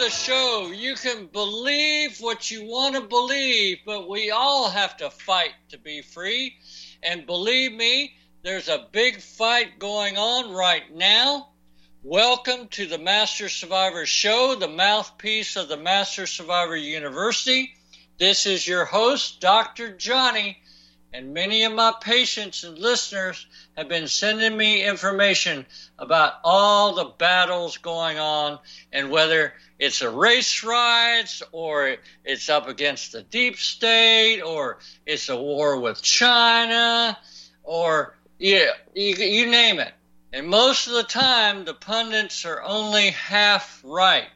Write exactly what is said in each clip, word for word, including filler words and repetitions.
the show. You can believe what you want to believe, but we all have to fight to be free. And believe me, there's a big fight going on right now. Welcome to the Master Survivor Show, the mouthpiece of the Master Survivor University. This is your host, Doctor Johnny, and many of my patients and listeners have been sending me information about all the battles going on and whether it's a race riots or it's up against the deep state or it's a war with China or yeah, you, you name it. And most of the time, the pundits are only half right.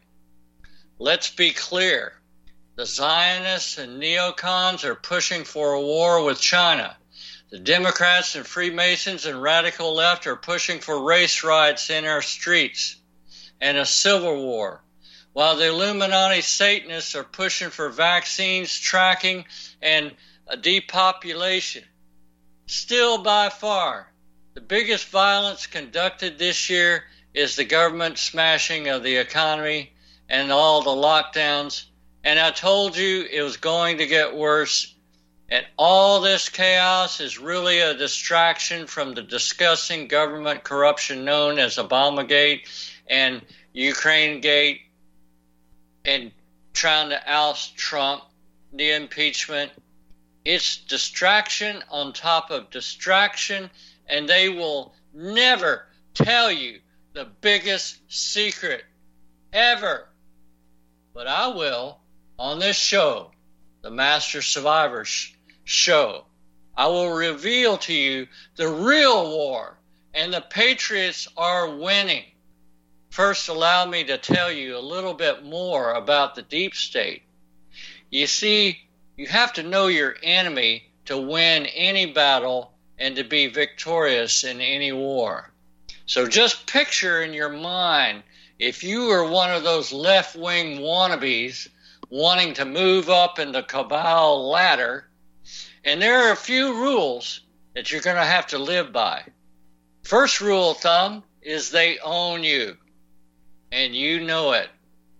Let's be clear. The Zionists and neocons are pushing for a war with China. The Democrats and Freemasons and radical left are pushing for race riots in our streets and a civil war, while the Illuminati Satanists are pushing for vaccines, tracking, and a depopulation. Still, by far, the biggest violence conducted this year is the government smashing of the economy and all the lockdowns. And I told you it was going to get worse. And all this chaos is really a distraction from the disgusting government corruption known as Obamagate and Ukrainegate and trying to oust Trump, the impeachment. It's distraction on top of distraction, and they will never tell you the biggest secret ever. But I will. On this show, the Master Survivor sh- Show, I will reveal to you the real war, and the Patriots are winning. First, allow me to tell you a little bit more about the deep state. You see, you have to know your enemy to win any battle and to be victorious in any war. So just picture in your mind, if you were one of those left-wing wannabes wanting to move up in the cabal ladder, and there are a few rules that you're going to have to live by. First rule of thumb is they own you, and you know it.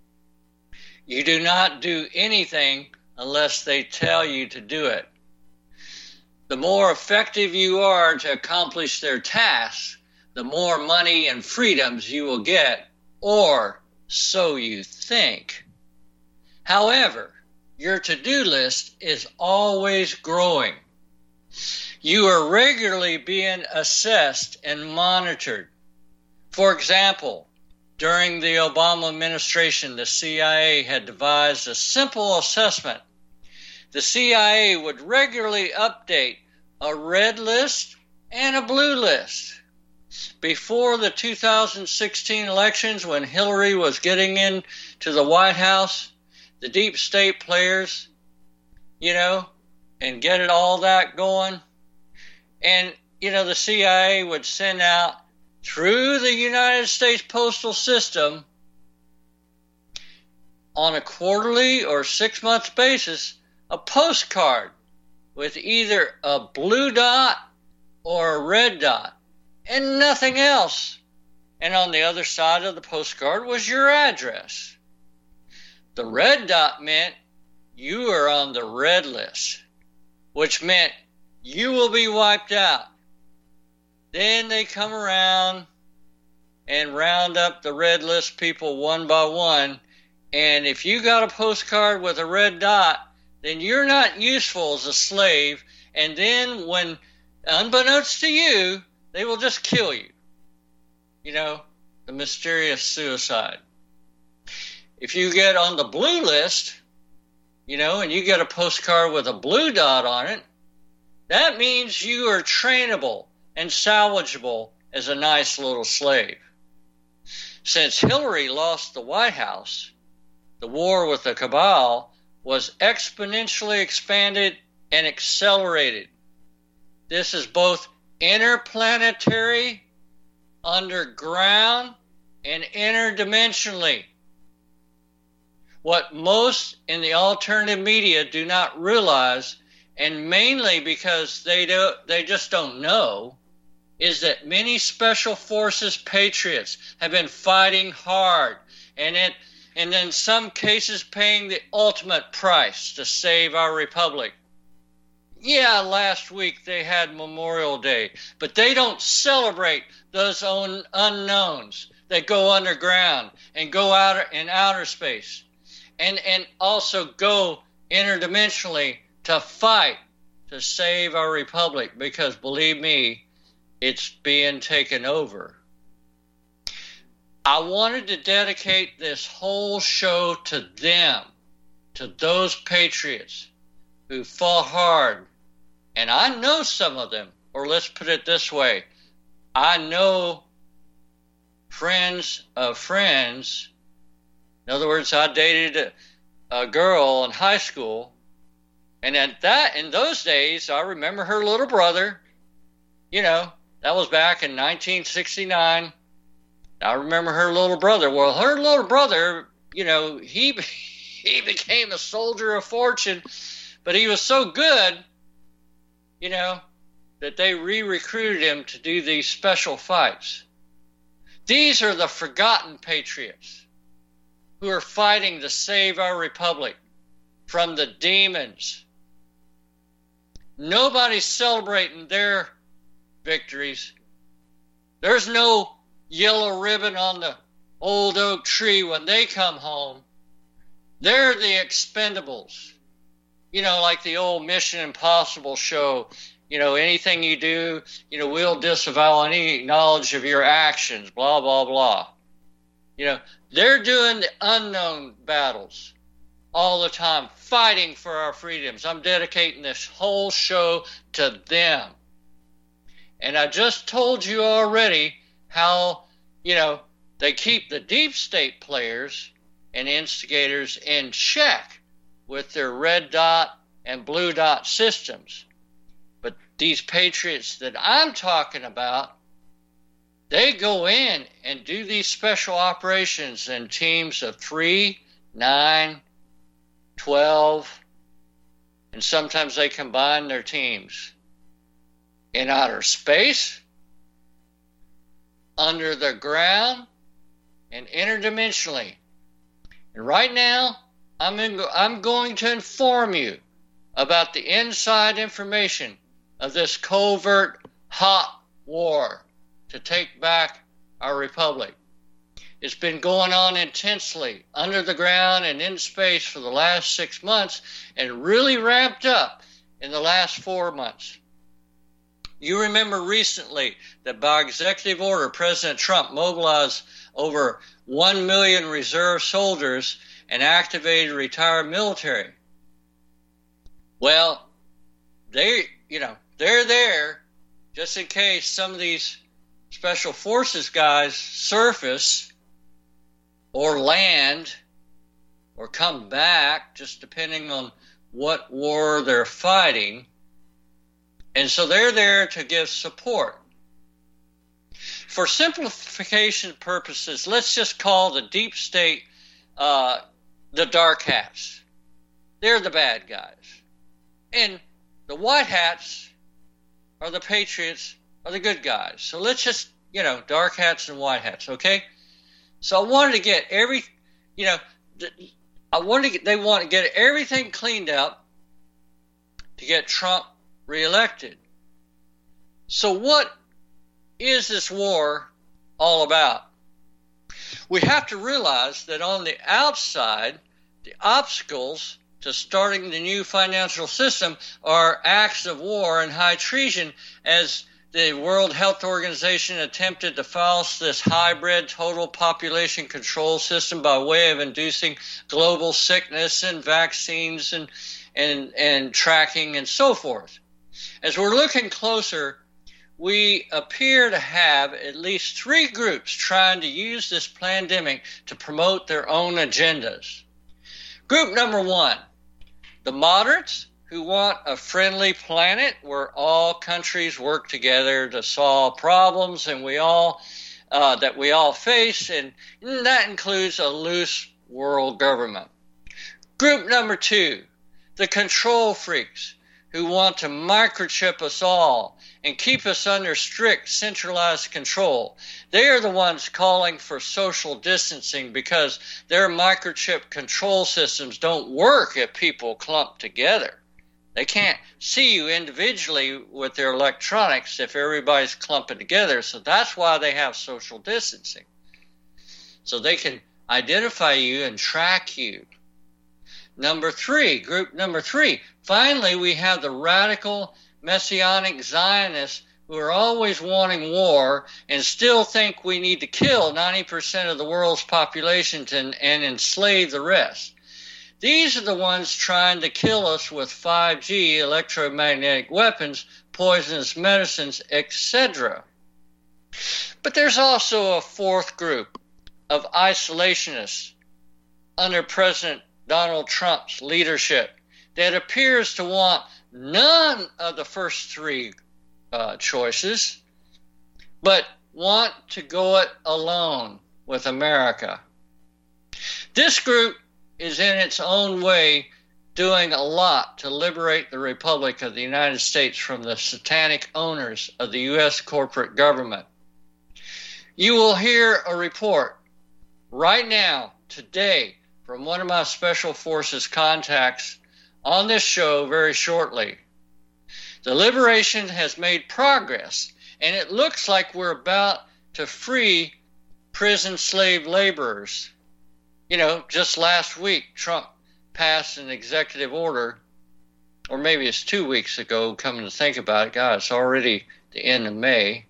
You do not do anything unless they tell you to do it. The more effective you are to accomplish their tasks, the more money and freedoms you will get, or so you think. However, your to-do list is always growing. You are regularly being assessed and monitored. For example, during the Obama administration, the C I A had devised a simple assessment. The C I A would regularly update a red list and a blue list. Before the two thousand sixteen elections, when Hillary was getting into the White House, the deep state players, you know, and get it all that going. And, you know, the C I A would send out through the United States postal system on a quarterly or six-month basis a postcard with either a blue dot or a red dot and nothing else. And on the other side of the postcard was your address. The red dot meant you are on the red list, which meant you will be wiped out. Then they come around and round up the red list people one by one, and if you got a postcard with a red dot, then you're not useful as a slave, and then when, unbeknownst to you, they will just kill you. You know, the mysterious suicide. If you get on the blue list, you know, and you get a postcard with a blue dot on it, that means you are trainable and salvageable as a nice little slave. Since Hillary lost the White House, the war with the cabal was exponentially expanded and accelerated. This is both interplanetary, underground, and interdimensionally. What most in the alternative media do not realize, and mainly because they do, they just don't know, is that many special forces patriots have been fighting hard, and it and in some cases paying the ultimate price to save our republic. Yeah, last week they had Memorial Day, but they don't celebrate those un- unknowns that go underground and go out in outer space, and, and also go interdimensionally to fight to save our republic, because believe me, it's being taken over. I wanted to dedicate this whole show to them, to those patriots who fought hard. And I know some of them, or let's put it this way, I know friends of friends. In other words, I dated a, a girl in high school, and at that, in those days, I remember her little brother. You know, that was back in nineteen sixty-nine. I remember her little brother. Well, her little brother, you know, he he became a soldier of fortune, but he was so good, you know, that they re-recruited him to do these special fights. These are the forgotten patriots who are fighting to save our republic from the demons. Nobody's celebrating their victories. There's no yellow ribbon on the old oak tree when they come home. They're the expendables. You know, like the old Mission Impossible show. You know, anything you do, you know, we'll disavow any knowledge of your actions, blah, blah, blah. You know, they're doing the unknown battles all the time, fighting for our freedoms. I'm dedicating this whole show to them. And I just told you already how, you know, they keep the deep state players and instigators in check with their red dot and blue dot systems. But these patriots that I'm talking about, they go in and do these special operations in teams of three, nine, twelve, and sometimes they combine their teams in outer space, under the ground, and interdimensionally. And right now, I'm, in, I'm going to inform you about the inside information of this covert hot war to take back our republic. It's been going on intensely under the ground and in space for the last six months and really ramped up in the last four months. You remember recently that by executive order, President Trump mobilized over one million reserve soldiers and activated retired military. Well, they, you know, they're there just in case some of these special forces guys surface or land or come back, just depending on what war they're fighting. And so they're there to give support. For simplification purposes, let's just call the deep state uh, the dark hats. They're the bad guys. And the white hats are the patriots, are the good guys. So let's just, you know, dark hats and white hats, okay? So I wanted to get every, you know, I wanted to get, they want to get everything cleaned up to get Trump reelected. So what is this war all about? We have to realize that on the outside, the obstacles to starting the new financial system are acts of war and high treason, as the World Health Organization attempted to false this hybrid total population control system by way of inducing global sickness and vaccines and and and tracking and so forth. As we're looking closer, we appear to have at least three groups trying to use this pandemic to promote their own agendas. Group number one, the moderates, who want a friendly planet where all countries work together to solve problems and we all uh, that we all face, and that includes a loose world government. Group number two, the control freaks, who want to microchip us all and keep us under strict centralized control. They are the ones calling for social distancing because their microchip control systems don't work if people clump together. They can't see you individually with their electronics if everybody's clumping together, so that's why they have social distancing. So they can identify you and track you. Number three, group number three, finally we have the radical messianic Zionists who are always wanting war and still think we need to kill ninety percent of the world's population to, and enslave the rest. These are the ones trying to kill us with five G, electromagnetic weapons, poisonous medicines, et cetera. But there's also a fourth group of isolationists under President Donald Trump's leadership that appears to want none of the first three uh, choices, but want to go it alone with America. This group is in its own way doing a lot to liberate the Republic of the United States from the satanic owners of the U S corporate government. You will hear a report right now, today, from one of my Special Forces contacts on this show very shortly. The liberation has made progress, and it looks like we're about to free prison slave laborers. You know, just last week, Trump passed an executive order, or maybe it's two weeks ago, coming to think about it. God, it's already the end of May,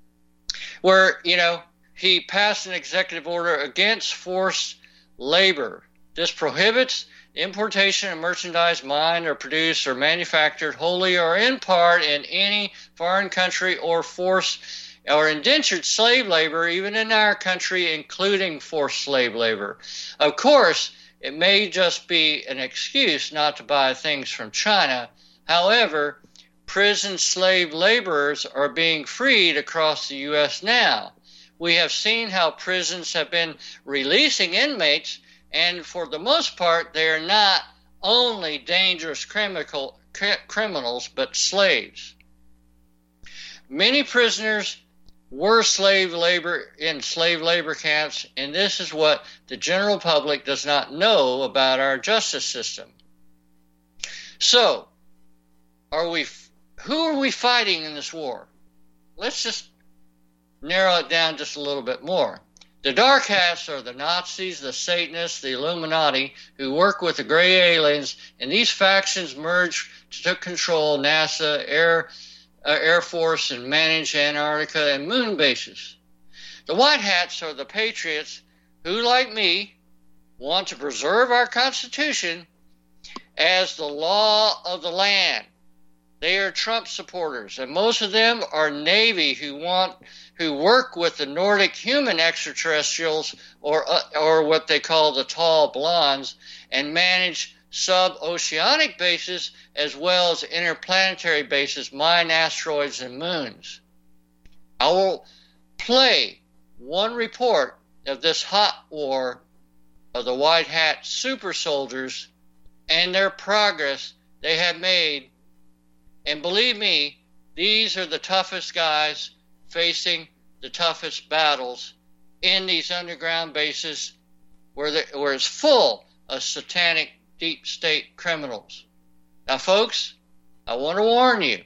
where, you know, he passed an executive order against forced labor. This prohibits the importation of merchandise mined or produced or manufactured wholly or in part in any foreign country or forced or indentured slave labor, even in our country, including forced slave labor. Of course, it may just be an excuse not to buy things from China. However, prison slave laborers are being freed across the U S now. We have seen how prisons have been releasing inmates, and for the most part, they are not only dangerous criminal, criminals, but slaves. Many prisoners were slave labor in slave labor camps, and this is what the general public does not know about our justice system. So, are we? Who are we fighting in this war? Let's just narrow it down just a little bit more. The dark hats are the Nazis, the Satanists, the Illuminati, who work with the gray aliens, and these factions merge to control NASA, Air, uh, Air Force, and manage Antarctica and moon bases. The white hats are the patriots who, like me, want to preserve our Constitution as the law of the land. They are Trump supporters, and most of them are Navy who want who work with the Nordic human extraterrestrials, or uh, or what they call the tall blondes, and manage sub-oceanic bases as well as interplanetary bases, mine asteroids and moons. I will play one report of this hot war of the white hat super soldiers and their progress they have made. And believe me, these are the toughest guys facing the toughest battles in these underground bases where, the, where it's full of satanic deep state criminals. Now, folks, I want to warn you,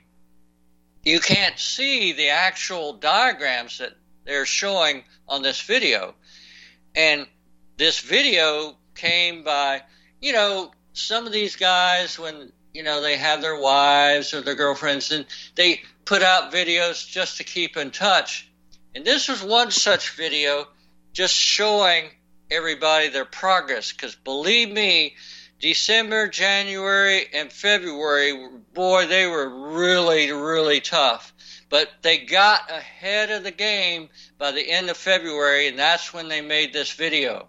you can't see the actual diagrams that they're showing on this video. And this video came by, you know, some of these guys, when you know, they have their wives or their girlfriends, and they put out videos just to keep in touch. And this was one such video just showing everybody their progress, because believe me, December, January, and February, boy, they were really, really tough. But they got ahead of the game by the end of February, and that's when they made this video.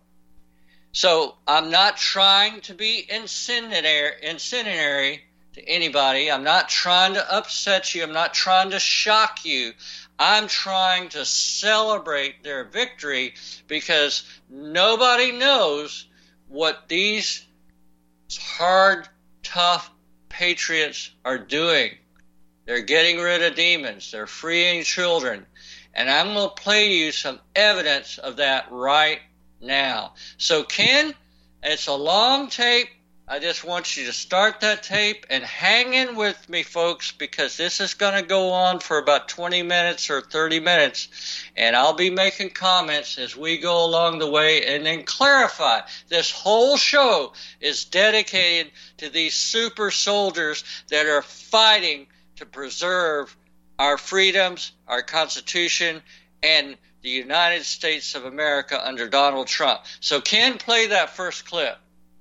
So I'm not trying to be incendiary, incendiary to anybody. I'm not trying to upset you. I'm not trying to shock you. I'm trying to celebrate their victory, because nobody knows what these hard, tough patriots are doing. They're getting rid of demons. They're freeing children. And I'm going to play you some evidence of that right now. So, Ken, it's a long tape. I just want you to start that tape and hang in with me, folks, because this is going to go on for about twenty minutes or thirty minutes, and I'll be making comments as we go along the way and then clarify. This whole show is dedicated to these super soldiers that are fighting to preserve our freedoms, our Constitution, and the United States of America under Donald Trump. So, Ken, play that first clip.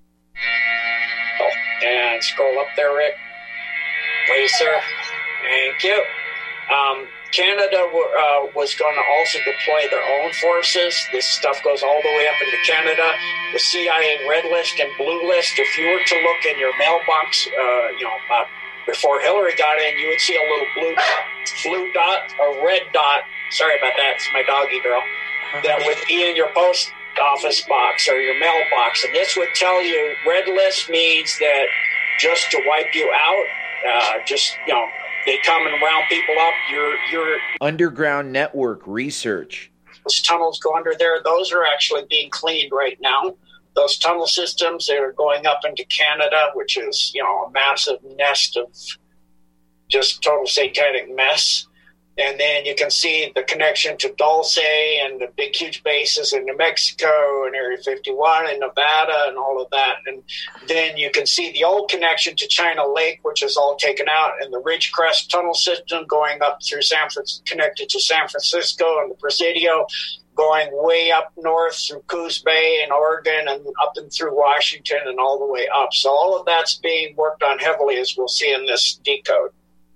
And scroll up there, Rick. Please, sir. Thank you. Um, Canada uh, was going to also deploy their own forces. This stuff goes all the way up into Canada. The C I A red list and blue list. If you were to look in your mailbox, uh, you know, uh, before Hillary got in, you would see a little blue, blue dot or red dot. Sorry about that. It's my doggy girl. That would be in your post office box or your mailbox, and this would tell you red list means that just to wipe you out, uh, just, you know, they come and round people up. Your your underground network research. Those tunnels go under there. Those are actually being cleaned right now. Those tunnel systems, they are going up into Canada, which is, you know, a massive nest of just total satanic mess. And then you can see the connection to Dulce and the big, huge bases in New Mexico and Area fifty-one and Nevada and all of that. And then you can see the old connection to China Lake, which is all taken out, and the Ridgecrest tunnel system going up through San Francisco, connected to San Francisco and the Presidio, going way up north through Coos Bay and Oregon and up and through Washington and all the way up. So all of that's being worked on heavily, as we'll see in this decode.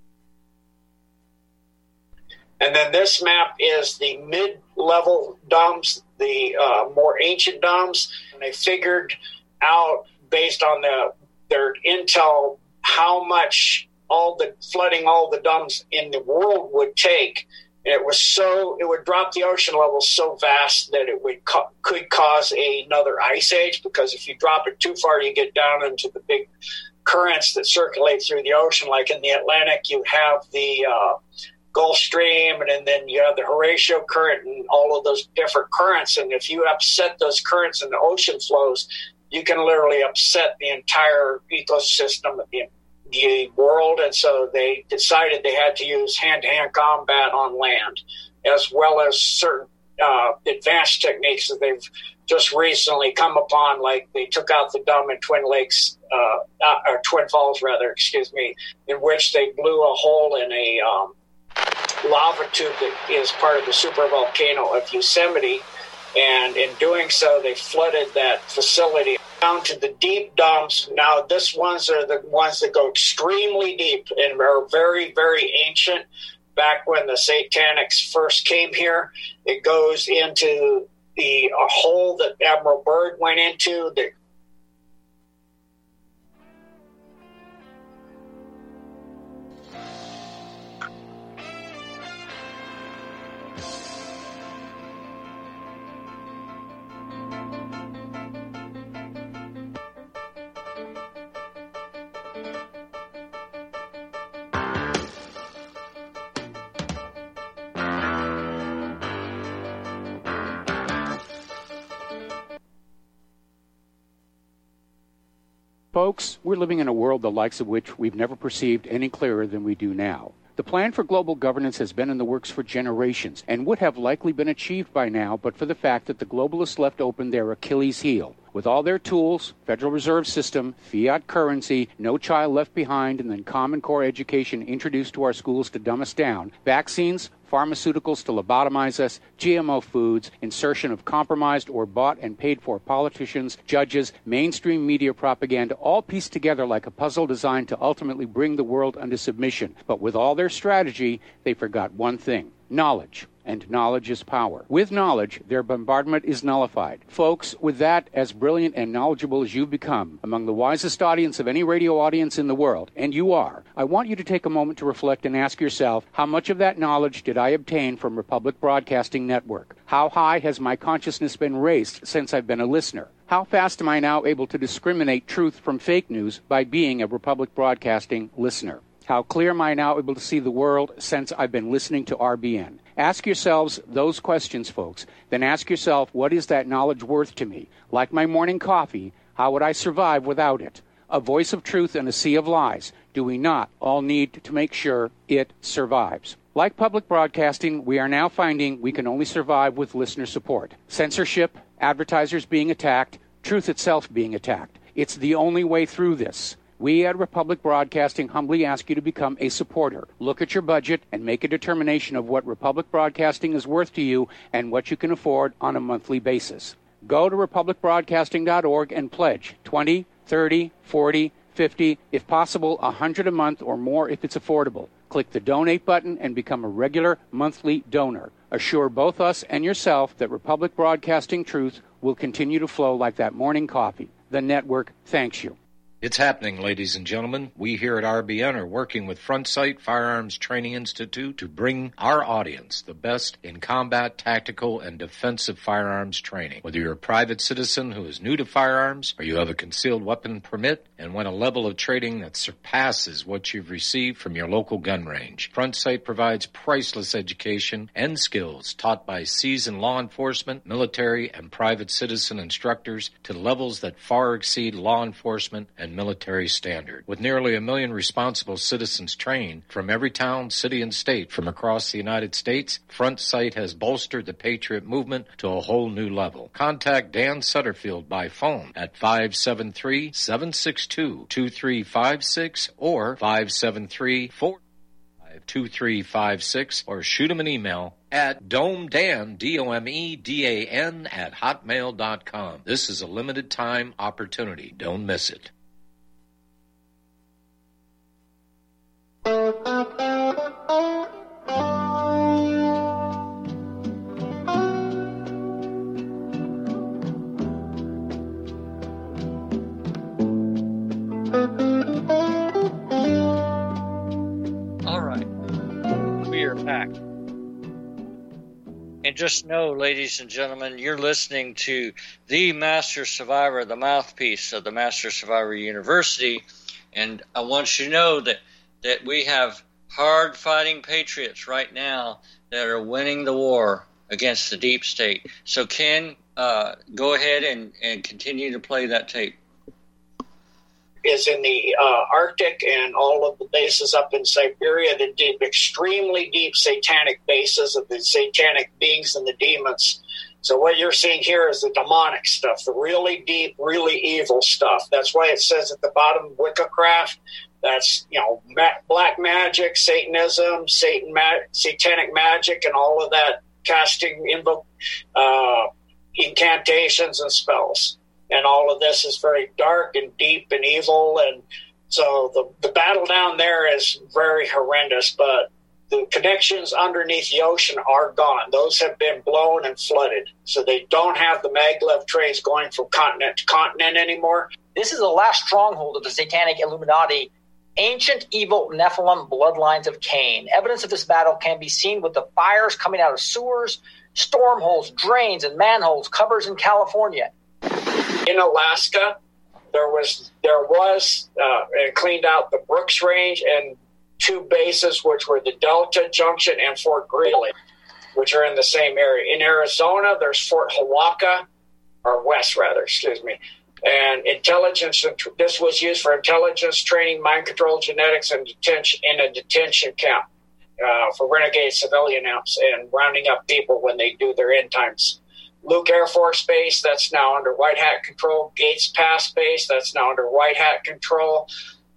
And then this map is the mid-level domes, the uh, more ancient domes. And they figured out, based on the their intel, how much all the flooding all the domes in the world would take. And it was so it would drop the ocean level so vast that it would co- could cause a, another ice age. Because if you drop it too far, you get down into the big currents that circulate through the ocean. Like in the Atlantic, you have the uh, Gulf Stream, and, and then you have the Horatio current and all of those different currents. And if you upset those currents and the ocean flows, you can literally upset the entire ecosystem of the, the world. And so they decided they had to use hand-to-hand combat on land, as well as certain uh, advanced techniques that they've just recently come upon, like they took out the dome in Twin Lakes, uh, uh, or Twin Falls, rather, excuse me, in which they blew a hole in a um, lava tube that is part of the supervolcano of Yosemite, and in doing so, they flooded that facility down to the deep domes. Now, this ones are the ones that go extremely deep and are very, very ancient. Back when the Satanics first came here, it goes into the a hole that Admiral Byrd went into that Folks, we're living in a world the likes of which we've never perceived any clearer than we do now. The plan for global governance has been in the works for generations and would have likely been achieved by now but for the fact that the globalists left open their Achilles heel. With all their tools, Federal Reserve System, fiat currency, no child left behind, and then Common Core education introduced to our schools to dumb us down, vaccines, pharmaceuticals to lobotomize us, G M O foods, insertion of compromised or bought and paid for politicians, judges, mainstream media propaganda, all pieced together like a puzzle designed to ultimately bring the world under submission. But with all their strategy, they forgot one thing: knowledge. And knowledge is power. With knowledge, their bombardment is nullified. Folks, with that, as brilliant and knowledgeable as you've become, among the wisest audience of any radio audience in the world, and you are, I want you to take a moment to reflect and ask yourself, how much of that knowledge did I obtain from Republic Broadcasting Network? How high has my consciousness been raised since I've been a listener? How fast am I now able to discriminate truth from fake news by being a Republic Broadcasting listener? How clear am I now able to see the world since I've been listening to R B N? Ask yourselves those questions, folks. Then ask yourself, what is that knowledge worth to me? Like my morning coffee, how would I survive without it? A voice of truth in a sea of lies. Do we not all need to make sure it survives? Like public broadcasting, we are now finding we can only survive with listener support. Censorship, advertisers being attacked, truth itself being attacked. It's the only way through this. We at Republic Broadcasting humbly ask you to become a supporter. Look at your budget and make a determination of what Republic Broadcasting is worth to you and what you can afford on a monthly basis. Go to republic broadcasting dot org and pledge twenty, thirty, forty, fifty, if possible, one hundred a month or more if it's affordable. Click the donate button and become a regular monthly donor. Assure both us and yourself that Republic Broadcasting truth will continue to flow like that morning coffee. The network thanks you. It's happening, ladies and gentlemen. We here at R B N are working with Front Sight Firearms Training Institute to bring our audience the best in combat, tactical, and defensive firearms training. Whether you're a private citizen who is new to firearms, or you have a concealed weapon permit and want a level of training that surpasses what you've received from your local gun range, Front Sight provides priceless education and skills taught by seasoned law enforcement, military, and private citizen instructors to levels that far exceed law enforcement and military standard. With nearly a million responsible citizens trained from every town, city, and state from across the United States, Front Sight has bolstered the Patriot movement to a whole new level. Contact Dan Sutterfield by phone at five seven three, seven six two, two three five six or five seven three, four five two three five six or shoot him an email at domedan, D O M E D A N, at hotmail dot com. This is a limited time opportunity. Don't miss it. All right, we are back. And just know, ladies and gentlemen, you're listening to the Master Survivor, the mouthpiece of the Master Survivor University. And I want you to know that, that we have hard-fighting patriots right now that are winning the war against the deep state. So, Ken, uh, go ahead and, and continue to play that tape. Is in the uh, Arctic and all of the bases up in Siberia, the deep, extremely deep satanic bases of the satanic beings and the demons. So what you're seeing here is the demonic stuff, the really deep, really evil stuff. That's why it says at the bottom, Wiccacraft. That's, you know, ma- black magic, Satanism, Satan, ma- satanic magic, and all of that casting invo- uh, incantations and spells. And all of this is very dark and deep and evil. And so the, the battle down there is very horrendous, but the connections underneath the ocean are gone. Those have been blown and flooded. So they don't have the maglev trays going from continent to continent anymore. This is the last stronghold of the satanic Illuminati, ancient evil Nephilim bloodlines of Cain. Evidence of this battle can be seen with the fires coming out of sewers, storm holes, drains, and manholes, covers in California. In Alaska, there was there was uh, and cleaned out the Brooks Range and two bases, which were the Delta Junction and Fort Greely, which are in the same area. In Arizona, there's Fort Hawaka, or West rather, excuse me. And intelligence. This was used for intelligence training, mind control, genetics, and detention in a detention camp uh, for renegade civilian amps and rounding up people when they do their end times. Luke Air Force Base, that's now under White Hat control. Gates Pass Base, that's now under White Hat control.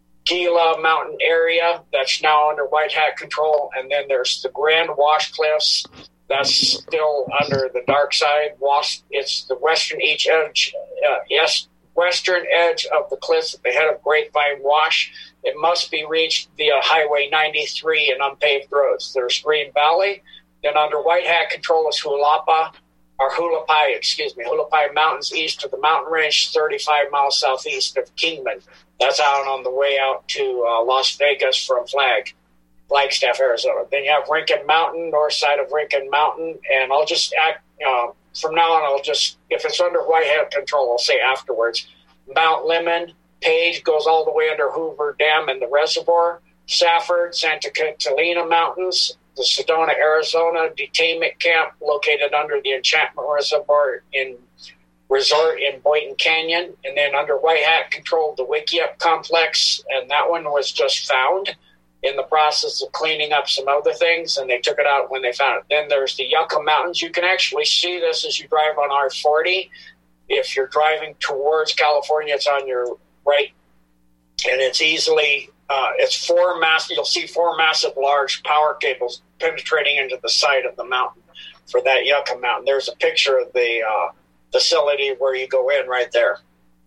Gila Mountain Area, that's now under White Hat control. And then there's the Grand Wash Cliffs, that's still under the dark side. Wash, it's the western each edge, uh, yes, western edge of the cliffs at the head of Grapevine Wash. It must be reached via Highway ninety-three and unpaved roads. There's Green Valley. Then under White Hat control is Hulapa. Or Hulapai, excuse me, Hulapai Mountains east of the mountain range, thirty-five miles southeast of Kingman. That's out on the way out to uh, Las Vegas from Flag, Flagstaff, Arizona. Then you have Rincon Mountain, north side of Rincon Mountain, and I'll just act, uh, from now on, I'll just, if it's under White Hat control, I'll say afterwards. Mount Lemmon, Page goes all the way under Hoover Dam and the reservoir. Safford, Santa Catalina Mountains, the Sedona, Arizona detainment camp located under the Enchantment Reservoir in Resort in Boynton Canyon, and then under White Hat control, the Wickiup complex, and that one was just found in the process of cleaning up some other things, and they took it out when they found it. Then there's the Yucca Mountains. You can actually see this as you drive on R forty. If you're driving towards California, it's on your right, and it's easily, uh, it's four mass, you'll see four massive large power cables penetrating into the side of the mountain for that Yucca Mountain. There's a picture of the uh, facility where you go in right there.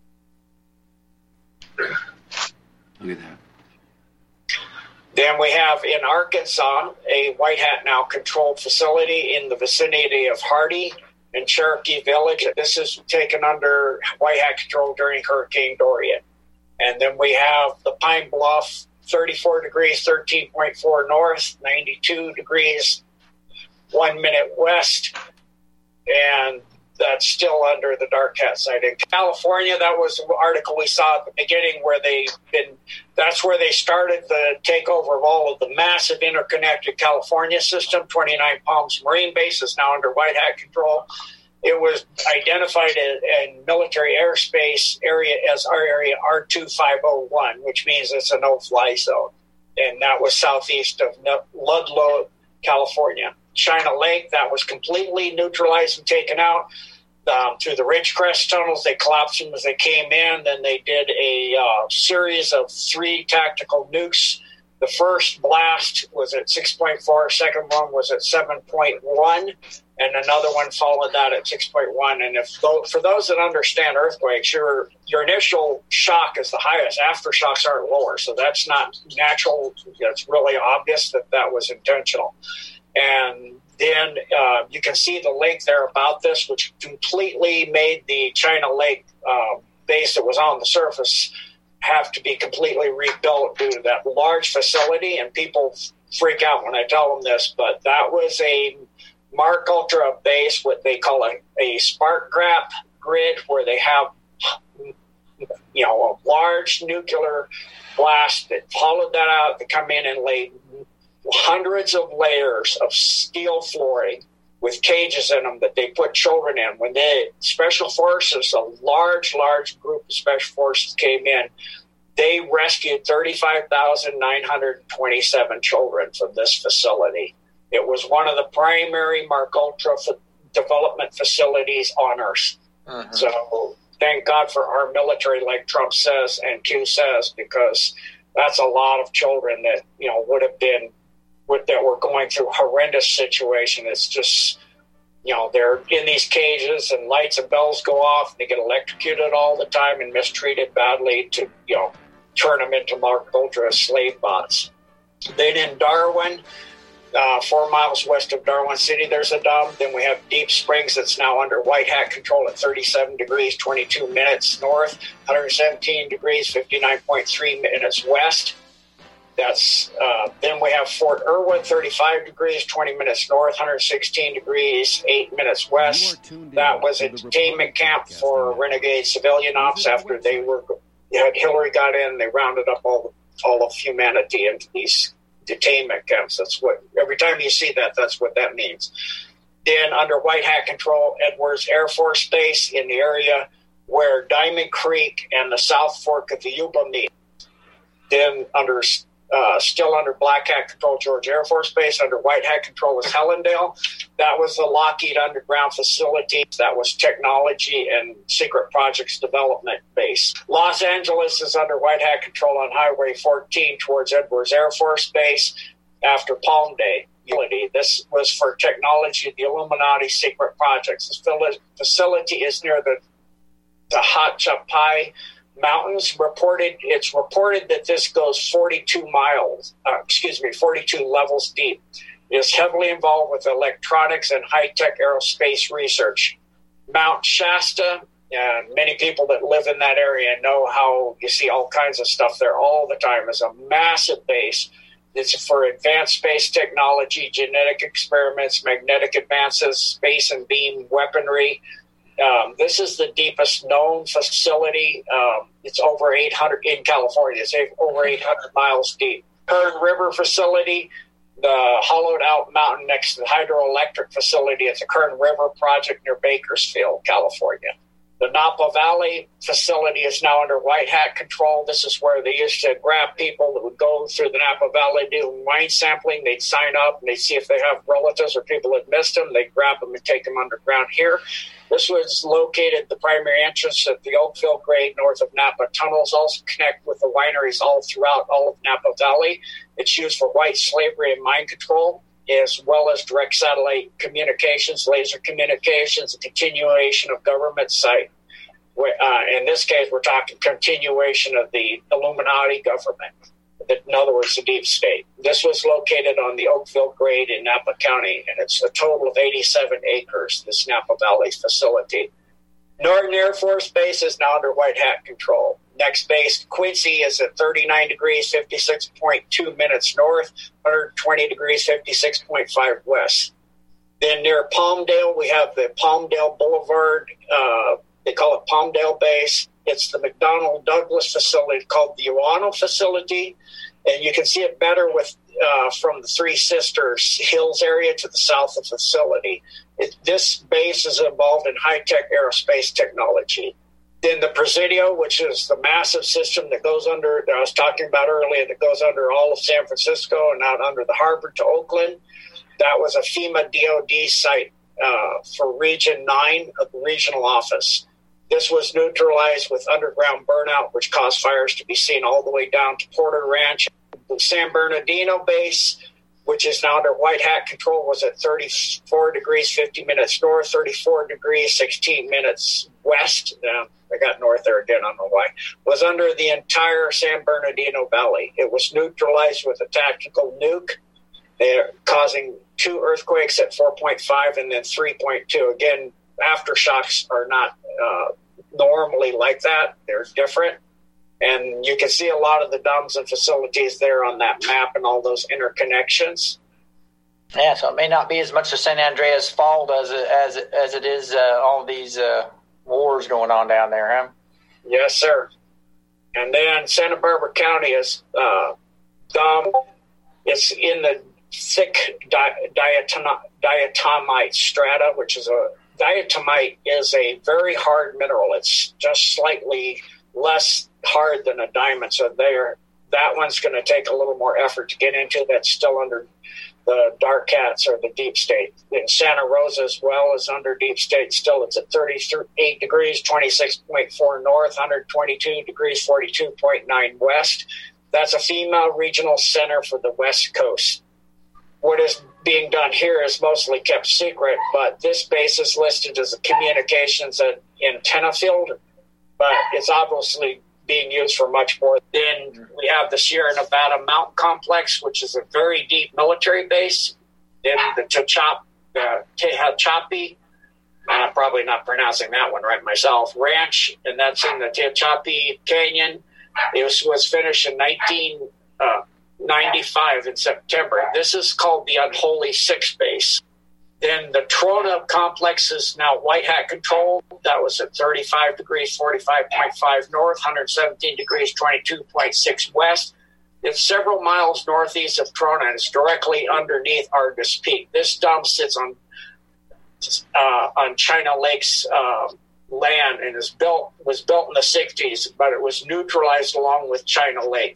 Look at that. Then we have in Arkansas a White Hat now controlled facility in the vicinity of Hardy and Cherokee Village. This is taken under White Hat control during Hurricane Dorian. And then we have the Pine Bluff, thirty-four degrees, thirteen point four north, ninety-two degrees, one minute west. And that's still under the Dark Hat site. In California, that was an article we saw at the beginning where they've been, that's where they started the takeover of all of the massive interconnected California system. twenty-nine Palms Marine Base is now under White Hat control. It was identified in, in military airspace area as our area R two five oh one, which means it's a no-fly zone. And that was southeast of Ludlow, California. China Lake, that was completely neutralized and taken out. Um, through the Ridgecrest tunnels, they collapsed them as they came in. Then they did a uh, series of three tactical nukes. The first blast was at six point four, second one was at seven point one, and another one followed that at six point one. And if for those that understand earthquakes, your your initial shock is the highest. Aftershocks aren't lower, so that's not natural. It's really obvious that that was intentional. And then uh, you can see the lake there about this, which completely made the China Lake uh, base that was on the surface have to be completely rebuilt due to that large facility. And people freak out when I tell them this, but that was a Mark Ultra base, what they call a, a spark gap grid, where they have, you know, a large nuclear blast that followed that out to come in and lay hundreds of layers of steel flooring with cages in them that they put children in. When the Special Forces, a large, large group of Special Forces came in, they rescued thirty-five thousand nine hundred twenty-seven children from this facility. It was one of the primary Mark Ultra f- development facilities on Earth. Uh-huh. So thank God for our military, like Trump says and Q says, because that's a lot of children that, you know, would have been that were going through a horrendous situation. It's just, you know, they're in these cages and lights and bells go off. And they get electrocuted all the time and mistreated badly to, you know, turn them into Mark Ultra slave bots. Then in Darwin, uh, four miles west of Darwin City, there's a dam. Then we have Deep Springs that's now under White Hat control at thirty-seven degrees, twenty-two minutes north, one hundred seventeen degrees, fifty-nine point three minutes west. That's uh, then we have Fort Irwin, thirty-five degrees, twenty minutes north, one hundred sixteen degrees, eight minutes west. That was a detainment camp for renegade civilian ops after they were had Hillary got in. They rounded up all all of humanity into these detainment camps. That's what every time you see that, that's what that means. Then under White Hat control, Edwards Air Force Base in the area where Diamond Creek and the South Fork of the Yuba meet. Then under Uh, still under Black Hat control, George Air Force Base. Under White Hat control was Helendale. That was the Lockheed underground facility. That was technology and secret projects development base. Los Angeles is under White Hat control on Highway fourteen towards Edwards Air Force Base after Palm Day. This was for technology, the Illuminati secret projects. This facility is near the, the Hachapai Mountains. Reported, it's reported that this goes forty-two miles, uh, excuse me, forty-two levels deep. It is heavily involved with electronics and high-tech aerospace research. Mount Shasta, and many people that live in that area know how you see all kinds of stuff there all the time. It's a massive base It's for advanced space technology, genetic experiments, magnetic advances, space and beam weaponry. Um, this is the deepest known facility. Um, it's over eight hundred in California. It's over eight hundred miles deep. Kern River facility, the hollowed out mountain next to the hydroelectric facility at the Kern River project near Bakersfield, California. The Napa Valley facility is now under white hat control. This is where they used to grab people that would go through the Napa Valley doing wine sampling. They'd sign up and they'd see if they have relatives or people that missed them. They'd grab them and take them underground here. This was located, the primary entrance at the Oakville grade north of Napa. Tunnels also connect with the wineries all throughout all of Napa Valley. It's used for white slavery and mine control, as well as direct satellite communications, laser communications, a continuation of government site. Uh, in this case, we're talking continuation of the Illuminati government, in other words, the deep state. This was located on the Oakville grade in Napa County, and it's a total of eighty-seven acres, this Napa Valley facility. Norton Air Force Base is now under white hat control. Next base, Quincy, is at thirty-nine degrees, fifty-six point two minutes north, one hundred twenty degrees, fifty-six point five west. Then near Palmdale, we have the Palmdale Boulevard. Uh, they call it Palmdale Base. It's the McDonnell Douglas facility called the Uano facility. And you can see it better with uh, from the Three Sisters Hills area to the south of the facility. It, this base is involved in high-tech aerospace technology. Then the Presidio, which is the massive system that goes under, that I was talking about earlier, that goes under all of San Francisco and out under the harbor to Oakland. That was a FEMA D O D site uh, for Region nine of the regional office. This was neutralized with underground burnout, which caused fires to be seen all the way down to Porter Ranch. The San Bernardino base, which is now under white hat control, was at thirty-four degrees, fifty minutes north, thirty-four degrees, sixteen minutes west. Uh, I got north there again, I don't know why. Was under the entire San Bernardino Valley. It was neutralized with a tactical nuke. They're causing two earthquakes at four point five and then three point two. Again, aftershocks are not uh, normally like that. They're different. And you can see a lot of the domes and facilities there on that map and all those interconnections. Yeah, so it may not be as much as San Andreas Fault as it, as it, as it is uh, all these uh, wars going on down there, huh? Yes, sir. And then Santa Barbara County is uh, dome. It's in the thick di- diatom- diatomite strata, which is a diatomite is a very hard mineral. It's just slightly less hard than a diamond. So there, that one's going to take a little more effort to get into. That's still under the dark cats or the deep state. In Santa Rosa as well is under deep state still. It's at thirty-eight degrees, twenty-six point four north, one hundred twenty-two degrees, forty-two point nine west. That's a FEMA regional center for the West Coast. What is being done here is mostly kept secret, but this base is listed as a communications antenna field, but it's obviously being used for much more. Then we have the Sierra Nevada Mountain Complex, which is a very deep military base. Then the Tehachapi, uh, Tehachapi, I'm probably not pronouncing that one right myself, Ranch, and that's in the Tehachapi Canyon. It was, was finished in nineteen ninety-five in September. This is called the Unholy Six Base. Then the Trona Complex is now white hat controlled. That was at thirty-five degrees, forty-five point five north, one hundred seventeen degrees, twenty-two point six west. It's several miles northeast of Trona, and it's directly underneath Argus Peak. This dump sits on uh, on China Lake's uh, land and is built was built in the sixties, but it was neutralized along with China Lake,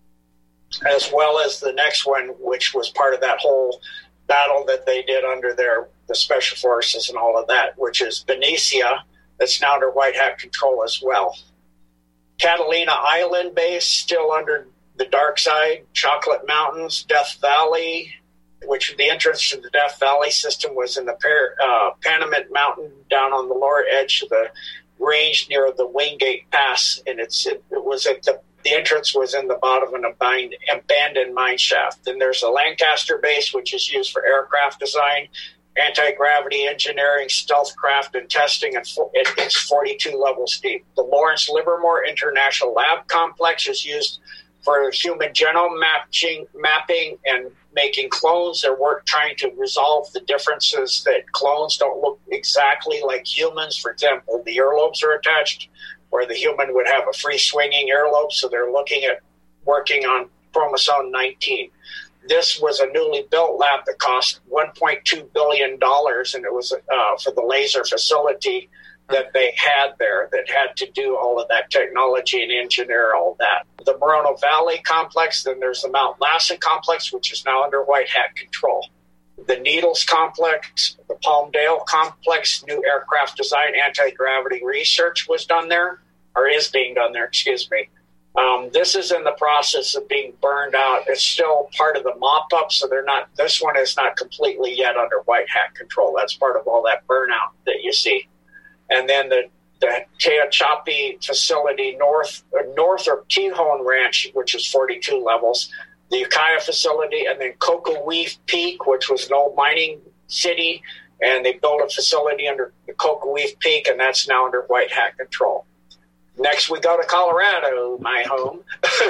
as well as the next one, which was part of that whole battle that they did under their the special forces and all of that, which is Benicia, that's now under white hat control as well. Catalina Island Base, still under the dark side. Chocolate Mountains, Death Valley, which the entrance to the Death Valley system was in the uh, Panamint Mountain down on the lower edge of the range near the Wingate Pass, and it's it, it was at the The entrance was in the bottom of an abandoned mine shaft. Then there's the Lancaster Base, which is used for aircraft design, anti-gravity engineering, stealth craft, and testing, and it's forty-two levels deep. The Lawrence Livermore International Lab Complex is used for human genome matching, mapping and making clones. They're work trying to resolve the differences that clones don't look exactly like humans. For example, the earlobes are attached, where the human would have a free swinging earlobe. So they're looking at working on chromosome nineteen. This was a newly built lab that cost one point two billion dollars, and it was uh, for the laser facility that they had there that had to do all of that technology and engineer all that. The Moreno Valley complex, then there's the Mount Lassen complex, which is now under White Hat control. The Needles complex, the Palmdale complex, new aircraft design, anti-gravity research was done there, or is being done there, excuse me. Um, this is in the process of being burned out. It's still part of the mop-up, so they're not. This one is not completely yet under White Hat control. That's part of all that burnout that you see. And then the, the Tehachapi facility north, uh, north of Tejon Ranch, which is forty-two levels, the Ukiah facility, and then Cocoweef Peak, which was an old mining city, and they built a facility under the Cocoweef Peak, and that's now under White Hat control. Next, we go to Colorado, my home,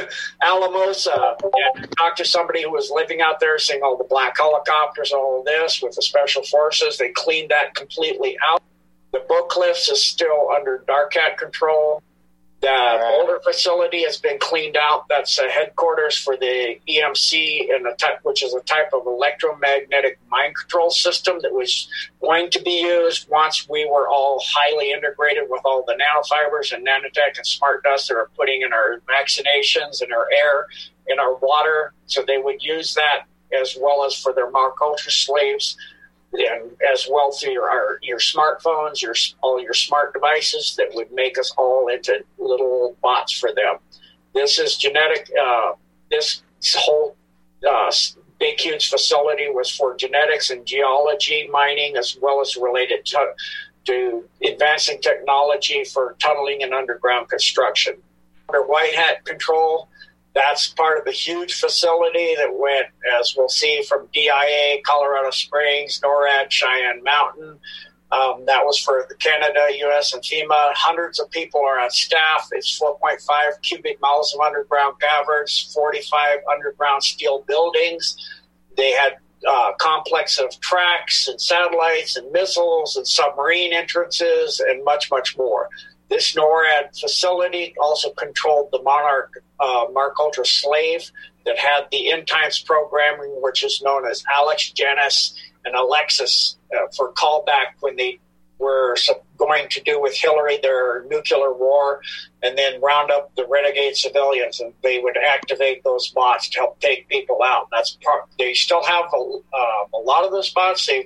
Alamosa. And talked to somebody who was living out there, seeing all the black helicopters, all of this with the special forces. They cleaned that completely out. The Book Cliffs is still under Dark Hat control. The right. Boulder facility has been cleaned out. That's a headquarters for the E M C, and a type, which is a type of electromagnetic mind control system that was going to be used once we were all highly integrated with all the nanofibers and nanotech and smart dust that are putting in our vaccinations, in our air, in our water. So they would use that as well as for their Mark Ultra slaves, and as well through your our, your smartphones, your all your smart devices that would make us all into little bots for them. This is genetic. Uh, this whole uh, big, huge facility was for genetics and geology mining, as well as related to, to advancing technology for tunneling and underground construction. Under White Hat control, that's part of the huge facility that went, as we'll see, from D I A, Colorado Springs, NORAD, Cheyenne Mountain. Um, that was for the Canada, U S, and FEMA. Hundreds of people are on staff. It's four point five cubic miles of underground caverns, forty-five underground steel buildings. They had a complex of tracks and satellites and missiles and submarine entrances and much, much more. This NORAD facility also controlled the Monarch uh, Mark Ultra slave that had the end times programming, which is known as Alex, Janice, and Alexis uh, for callback when they were going to do with Hillary their nuclear war, and then round up the renegade civilians, and they would activate those bots to help take people out. That's part. They still have a, uh, a lot of those bots. They've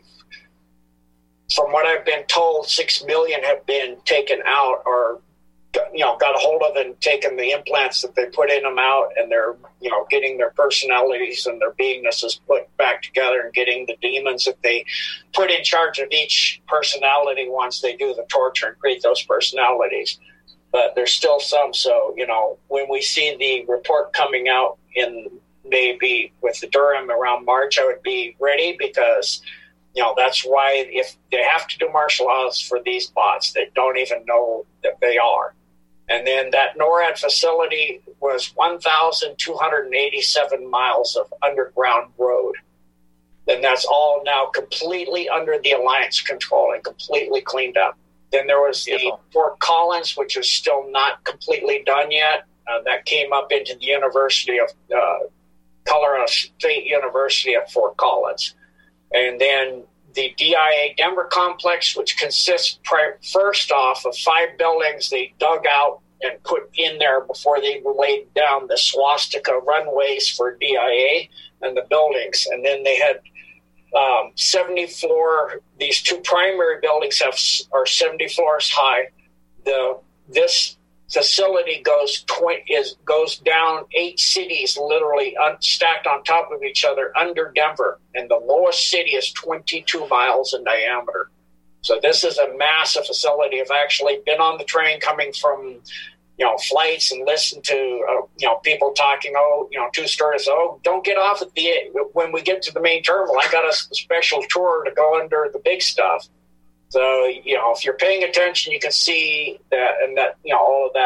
From what I've been told, six million have been taken out, or you know, got a hold of and taken the implants that they put in them out, and they're you know getting their personalities and their beingnesses put back together, and getting the demons that they put in charge of each personality once they do the torture and create those personalities. But there's still some. So you know, when we see the report coming out in maybe with the Durham around March, I would be ready, because you know, that's why if they have to do martial laws for these bots, they don't even know that they are. And then that NORAD facility was one thousand two hundred eighty-seven miles of underground road. And that's all now completely under the Alliance control and completely cleaned up. Then there was the Fort Collins, which is still not completely done yet. Uh, that came up into the University of uh, Colorado State University at Fort Collins. And then the D I A Denver complex, which consists pri- first off of five buildings they dug out and put in there before they laid down the swastika runways for D I A and the buildings. And then they had um, seventy floor, these two primary buildings have are seventy floors high. The This facility goes twenty is goes down eight cities, literally un, stacked on top of each other under Denver, and the lowest city is twenty-two miles in diameter. So this is a massive facility. I've actually been on the train coming from, you know, flights and listened to uh, you know people talking. Oh, you know, two stories. Oh, don't get off at the when we get to the main terminal. I got a special tour to go under the big stuff. So, you know, if you're paying attention, you can see that, and that, you know, all of that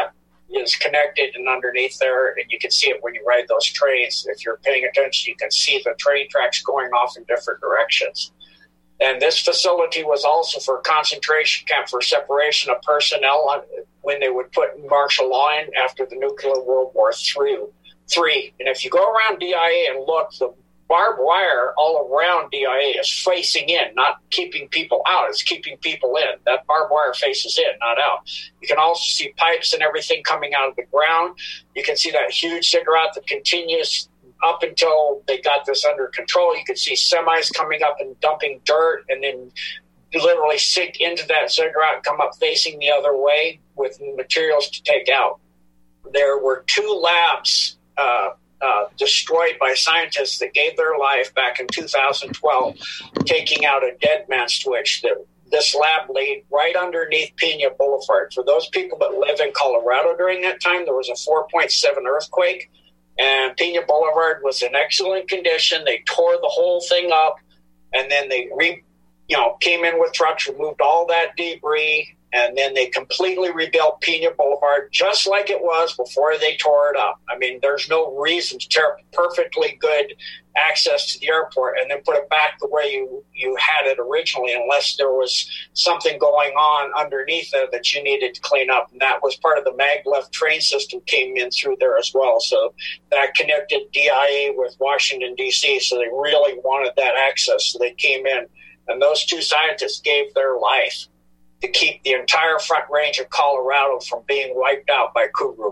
is connected and underneath there, and you can see it when you ride those trains. If you're paying attention, you can see the train tracks going off in different directions. And this facility was also for a concentration camp for separation of personnel on, when they would put martial law in after the nuclear World War Three. Three. And if you go around D I A and look, the barbed wire all around D I A is facing in, not keeping people out. It's keeping people in. That barbed wire faces in, not out. You can also see pipes and everything coming out of the ground. You can see that huge ziggurat that continues up until they got this under control. You could see semis coming up and dumping dirt and then literally sink into that ziggurat and come up facing the other way with materials to take out. There were two labs uh, Uh, destroyed by scientists that gave their life back in two thousand twelve, taking out a dead man switch. That this lab laid right underneath Pena Boulevard. For those people that live in Colorado during that time, there was a four point seven earthquake, and Pena Boulevard was in excellent condition. They tore the whole thing up, and then they re, you know, came in with trucks, removed all that debris, and then they completely rebuilt Pena Boulevard just like it was before they tore it up. I mean, there's no reason to tear up perfectly good access to the airport and then put it back the way you, you had it originally, unless there was something going on underneath it that you needed to clean up. And that was part of the maglev train system came in through there as well. So that connected D I A with Washington, D C, so they really wanted that access. So they came in, and those two scientists gave their life to keep the entire Front Range of Colorado from being wiped out by Kuru.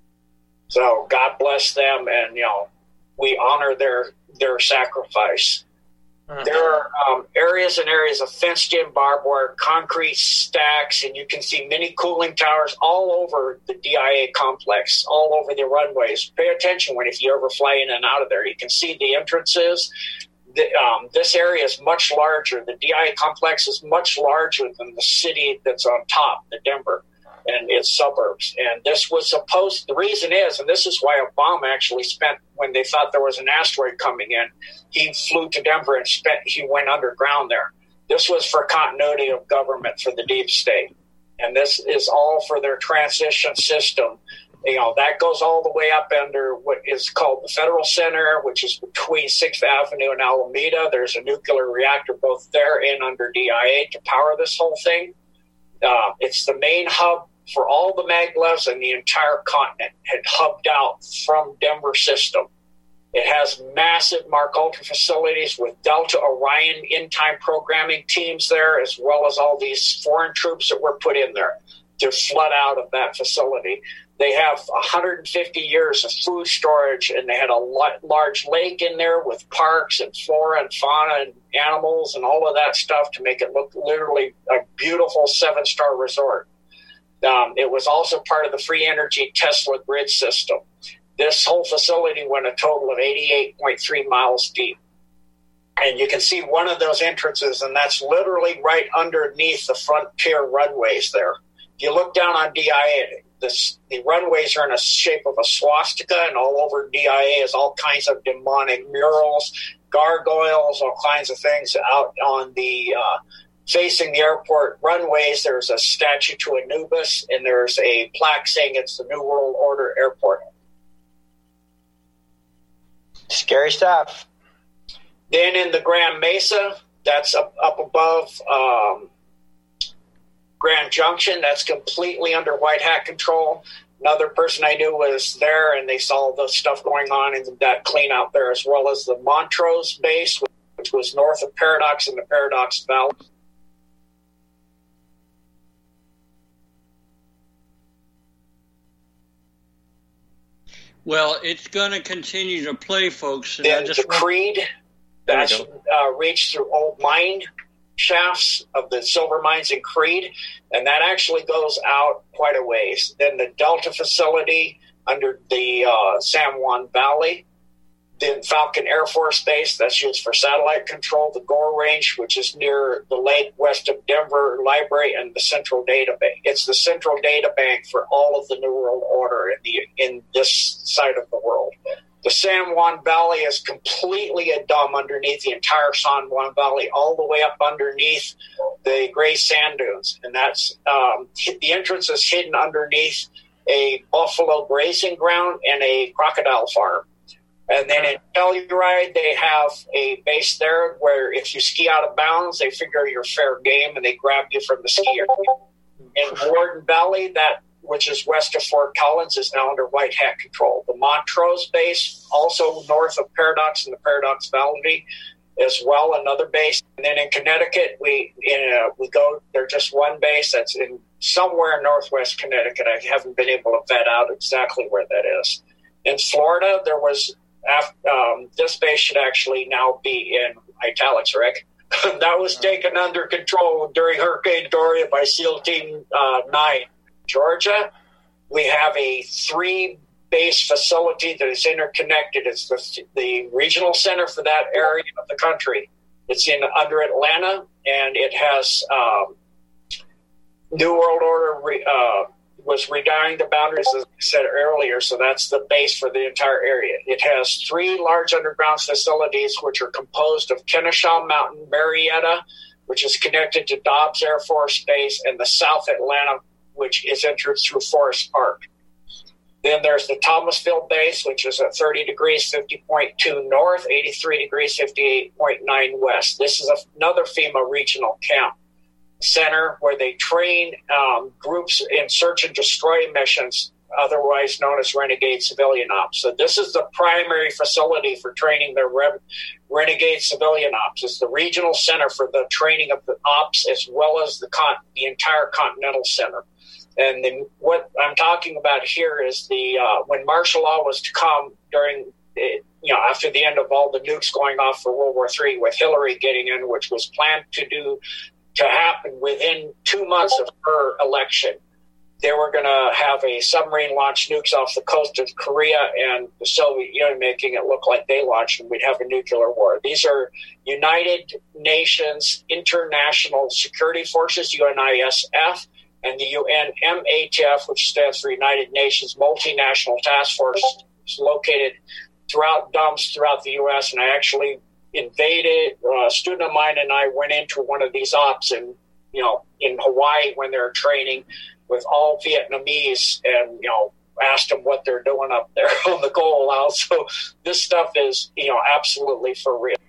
So God bless them, and, you know, we honor their their sacrifice. Mm-hmm. There are um, areas and areas of fenced-in barbed wire, concrete stacks, and you can see many cooling towers all over the D I A complex, all over the runways. Pay attention when if you ever fly in and out of there. You can see the entrances. The, um, this area is much larger. The D I A complex is much larger than the city that's on top, the Denver, and its suburbs. And this was supposed, the reason is, and this is why Obama actually spent, when they thought there was an asteroid coming in, he flew to Denver and spent, he went underground there. This was for continuity of government for the deep state. And this is all for their transition system. You know, that goes all the way up under what is called the Federal Center, which is between sixth Avenue and Alameda. There's a nuclear reactor both there and under D I A to power this whole thing. Uh, it's the main hub for all the maglevs, and the entire continent had hubbed out from Denver system. It has massive Mark Ultra facilities with Delta Orion in-time programming teams there, as well as all these foreign troops that were put in there to flood out of that facility. They have one hundred fifty years of food storage, and they had a large lake in there with parks and flora and fauna and animals and all of that stuff to make it look literally a beautiful seven-star resort. Um, it was also part of the free energy Tesla grid system. This whole facility went a total of eighty-eight point three miles deep. And you can see one of those entrances, and that's literally right underneath the Frontier runways there. If you look down on D I A, this, the runways are in a shape of a swastika, and all over D I A is all kinds of demonic murals, gargoyles, all kinds of things out on the uh, facing the airport runways. There's a statue to Anubis, and there's a plaque saying it's the New World Order Airport. Scary stuff. Then in the Grand Mesa, that's up, up above um, Grand Junction. That's completely under White Hat control. Another person I knew was there, and they saw the stuff going on in that clean out there, as well as the Montrose base, which was north of Paradox in the Paradox Valley. Well, it's going to continue to play, folks. And then I just the Creed, that's uh, reached through old mine shafts of the silver mines in Creed, and that actually goes out quite a ways. Then the Delta facility under the uh, San Juan Valley, then Falcon Air Force Base, that's used for satellite control, the Gore Range, which is near the lake west of Denver Library, and the Central Data Bank. It's the central data bank for all of the New World Order in the in this side of the world. The San Juan Valley is completely a dome underneath the entire San Juan Valley, all the way up underneath the Gray Sand Dunes. And that's um, the entrance is hidden underneath a buffalo grazing ground, and a crocodile farm. And then in Telluride, they have a base there where if you ski out of bounds, they figure you're fair game and they grab you from the ski area. In Warden Valley, that which is west of Fort Collins, is now under White Hat control. The Montrose base, also north of Paradox in the Paradox Valley, as well, another base. And then in Connecticut, we in a, we go. There's just one base that's in somewhere in northwest Connecticut. I haven't been able to vet out exactly where that is. In Florida, there was. Um, this base should actually now be in italics, Rick. That was taken under control during Hurricane Dorian by SEAL Team uh, nine. Georgia, we have a three-base facility that is interconnected. It's the, the regional center for that area of the country. It's in under Atlanta, and it has um, New World Order re, uh, was redying the boundaries, as I said earlier, so that's the base for the entire area. It has three large underground facilities, which are composed of Kennesaw Mountain, Marietta, which is connected to Dobbs Air Force Base, and the South Atlanta, which is entered through Forest Park. Then there's the Thomasville Base, which is at thirty degrees, fifty point two north, eighty-three degrees, fifty-eight point nine west. This is another FEMA regional camp center where they train um, groups in search and destroy missions, otherwise known as renegade civilian ops. So this is the primary facility for training their re- renegade civilian ops. It's the regional center for the training of the ops, as well as the con- the entire Continental Center. And then what I'm talking about here is the uh, when martial law was to come during, you know, after the end of all the nukes going off for World War Three, with Hillary getting in, which was planned to do to happen within two months of her election. They were going to have a submarine launch nukes off the coast of Korea and the Soviet Union, making it look like they launched, and we'd have a nuclear war. These are United Nations International Security Forces, U N I S F, and the U N M A T F, which stands for United Nations Multinational Task Force, is located throughout dumps throughout the U S, and I actually invaded, uh, a student of mine and I went into one of these ops in, you know, in Hawaii when they're training with all Vietnamese, and, you know, asked them what they're doing up there on the goal out. So this stuff is, you know, absolutely for real.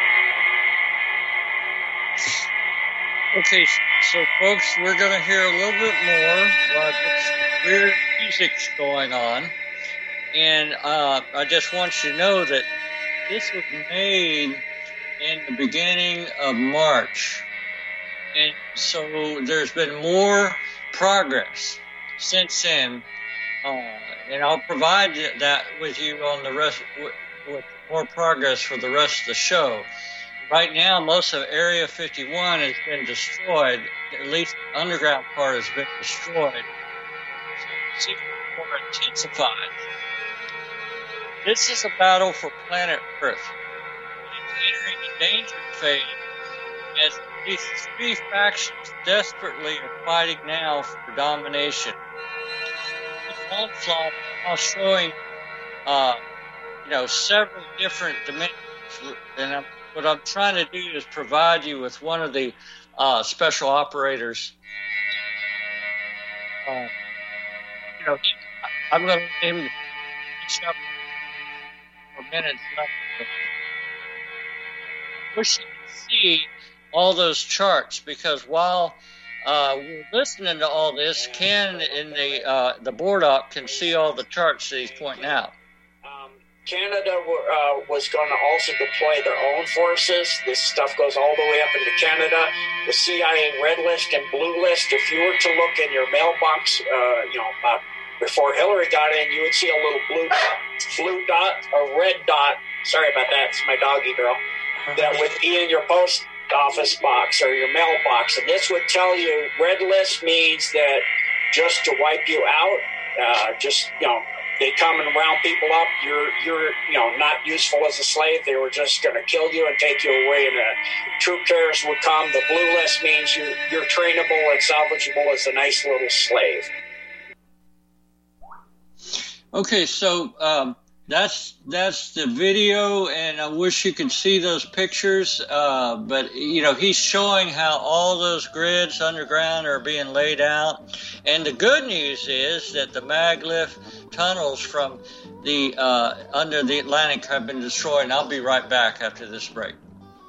Okay, so folks, we're going to hear a little bit more about this weird music's going on. And uh, I just want you to know that this was made in the beginning of March. And so there's been more progress since then. Uh, and I'll provide that with you on the rest, with, with more progress for the rest of the show. Right now, most of Area fifty-one has been destroyed. At least the underground part has been destroyed. So it's even more intensified. This is a battle for planet Earth. It's entering a danger phase as these three factions desperately are fighting now for domination. This onslaught is now showing, uh, you know, several different dimensions. And I'm, what I'm trying to do is provide you with one of the uh, special operators. Uh, you know, I'm going to name the minutes left. I wish you could see all those charts, because while uh, we're listening to all this, Ken in the uh, the board op can see all the charts that he's pointing out. Um, Canada uh, was going to also deploy their own forces. This stuff goes all the way up into Canada. The C I A red list and blue list. If you were to look in your mailbox, uh, you know, uh, before Hillary got in, you would see a little blue blue dot or red dot. Sorry about that. It's my doggy girl. That would be in your post office box or your mailbox. And this would tell you red list means that just to wipe you out, uh, just, you know, they come and round people up. You're, you're, you know, not useful as a slave. They were just going to kill you and take you away. And uh, troop carriers would come. The blue list means you, you're trainable and salvageable as a nice little slave. Okay, so um, That's that's the video, and I wish you could see those pictures. Uh, but, you know, he's showing how all those grids underground are being laid out. And the good news is that the maglev tunnels from the uh, under the Atlantic have been destroyed. And I'll be right back after this break.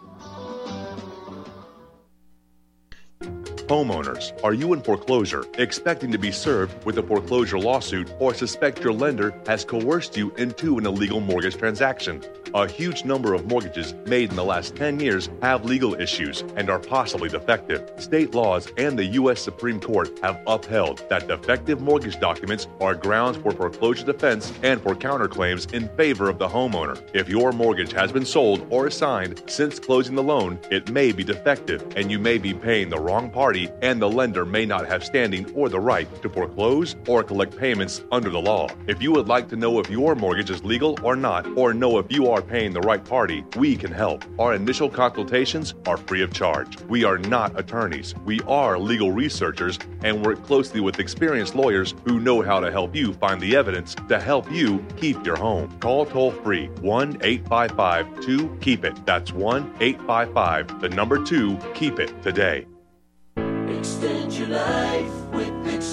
Homeowners, are you in foreclosure, expecting to be served with a foreclosure lawsuit, or suspect your lender has coerced you into an illegal mortgage transaction? A huge number of mortgages made in the last ten years have legal issues and are possibly defective. State laws and the U S Supreme Court have upheld that defective mortgage documents are grounds for foreclosure defense and for counterclaims in favor of the homeowner. If your mortgage has been sold or assigned since closing the loan, it may be defective and you may be paying the wrong party, and the lender may not have standing or the right to foreclose or collect payments under the law. If you would like to know if your mortgage is legal or not, or know if you are paying the right party, we can help. Our initial consultations are free of charge. We are not attorneys. We are legal researchers and work closely with experienced lawyers who know how to help you find the evidence to help you keep your home. Call toll-free one eight five five two keep it. That's one eight five five, the number two, keep it today. Extend your life with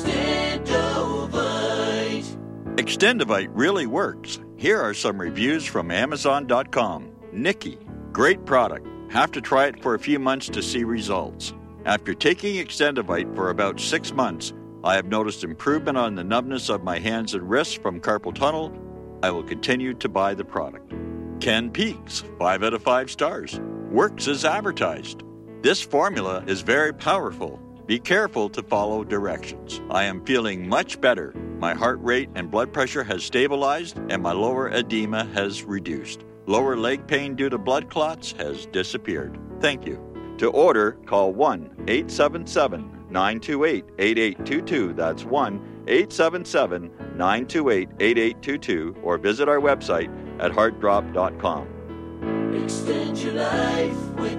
Extendovite. Extendovite really works. Here are some reviews from Amazon dot com. Nikki, great product. Have to try it for a few months to see results. After taking Extendovite for about six months, I have noticed improvement on the numbness of my hands and wrists from carpal tunnel. I will continue to buy the product. Ken Peaks, five out of five stars. Works as advertised. This formula is very powerful. Be careful to follow directions. I am feeling much better. My heart rate and blood pressure has stabilized, and my lower edema has reduced. Lower leg pain due to blood clots has disappeared. Thank you. To order, call one eight seven seven nine two eight eight eight two two. That's one eight seven seven nine two eight eight eight two two, or visit our website at heart drop dot com. Extend your life with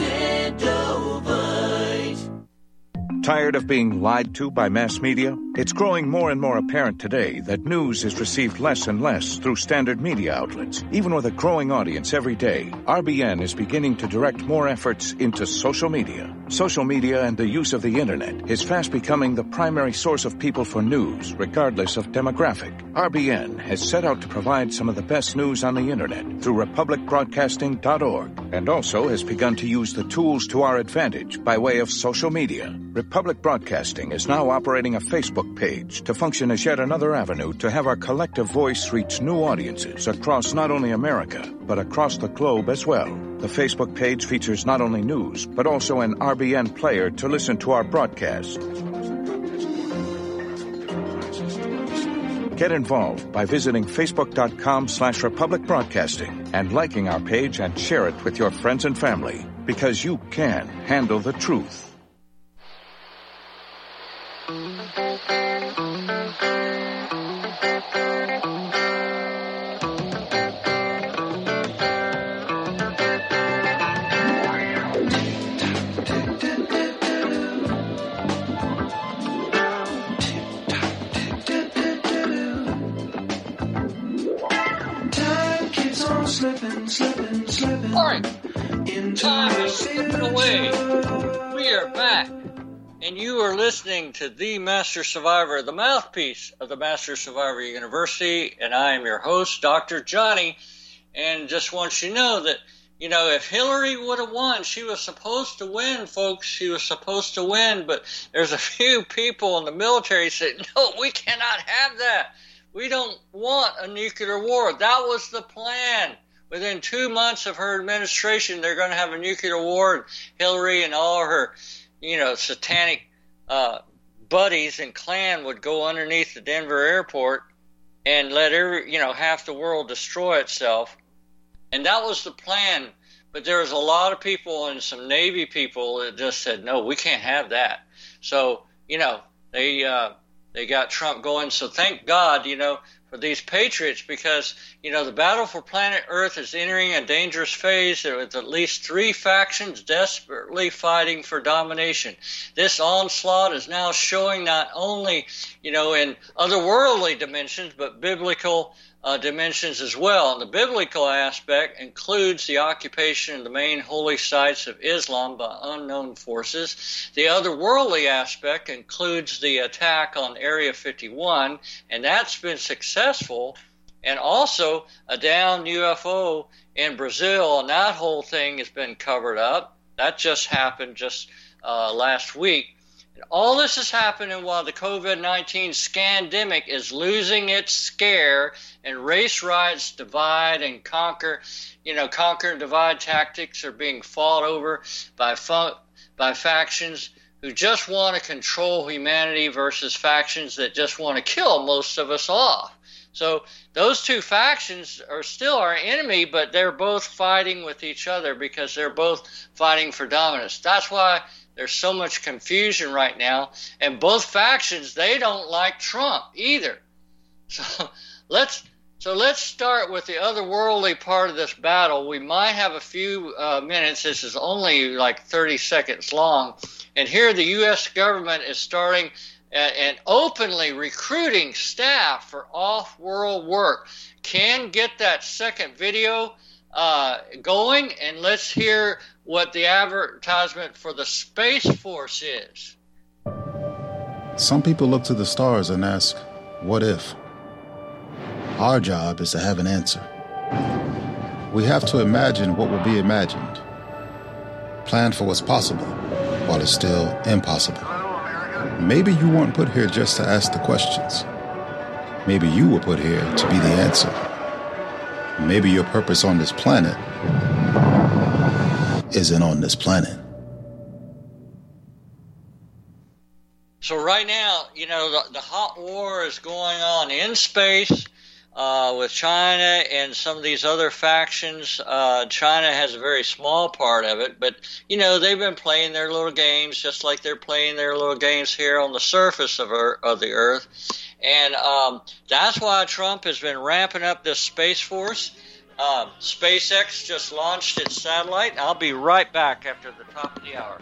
Extendovite. Tired of being lied to by mass media? It's growing more and more apparent today that news is received less and less through standard media outlets. Even with a growing audience every day, R B N is beginning to direct more efforts into social media. Social media and the use of the internet is fast becoming the primary source of people for news, regardless of demographic. R B N has set out to provide some of the best news on the internet through republic broadcasting dot org, and also has begun to use the tools to our advantage by way of social media. Republic Broadcasting is now operating a Facebook page to function as yet another avenue to have our collective voice reach new audiences across not only America, but across the globe as well. The Facebook page features not only news, but also an R B N player to listen to our broadcasts. Get involved by visiting facebook.com slash Republic Broadcasting and liking our page and share it with your friends and family, because you can handle the truth. Slipping, slipping, slipping. All right, time is slipping away. We are back, and you are listening to The Master Survivor, the mouthpiece of the Master Survivor University, and I am your host, Doctor Johnny, and just want you to know that, you know, if Hillary would have won, she was supposed to win, folks. She was supposed to win, but there's a few people in the military saying, no, we cannot have that. We don't want a nuclear war. That was the plan. Within two months of her administration, they're going to have a nuclear war, and Hillary and all her, you know, satanic uh, buddies and clan would go underneath the Denver airport and let every, you know, half the world destroy itself. And that was the plan. But there was a lot of people and some Navy people that just said, no, we can't have that. So, you know, they uh, they got Trump going. So thank God, you know, for these patriots, because, you know, the battle for planet Earth is entering a dangerous phase with at least three factions desperately fighting for domination. This onslaught is now showing not only, you know, in otherworldly dimensions, but biblical uh, dimensions as well. And the biblical aspect includes the occupation of the main holy sites of Islam by unknown forces. The otherworldly aspect includes the attack on Area fifty-one, and that's been successful. And also a downed U F O in Brazil, and that whole thing has been covered up. That just happened just uh, last week. And all this is happening while the COVID nineteen scandemic is losing its scare, and race riots, divide and conquer, you know, conquer and divide tactics are being fought over by fu- by factions who just want to control humanity versus factions that just want to kill most of us off. So those two factions are still our enemy, but they're both fighting with each other because they're both fighting for dominance. That's why there's so much confusion right now. And both factions, they don't like Trump either. So let's so let's start with the otherworldly part of this battle. We might have a few uh, minutes. This is only like thirty seconds long. And here the U S government is starting and openly recruiting staff for off-world work. Can get that second video uh, going, and let's hear what the advertisement for the Space Force is. Some people look to the stars and ask, what if? Our job is to have an answer. We have to imagine what will be imagined. Plan for what's possible while it's still impossible. Maybe you weren't put here just to ask the questions. Maybe you were put here to be the answer. Maybe your purpose on this planet isn't on this planet. So right now, you know, the, the hot war is going on in space uh, with China and some of these other factions. Uh, China has a very small part of it, but, you know, they've been playing their little games just like they're playing their little games here on the surface of, Earth, of the Earth. And um, that's why Trump has been ramping up this Space Force. Uh, SpaceX just launched its satellite. I'll be right back after the top of the hour.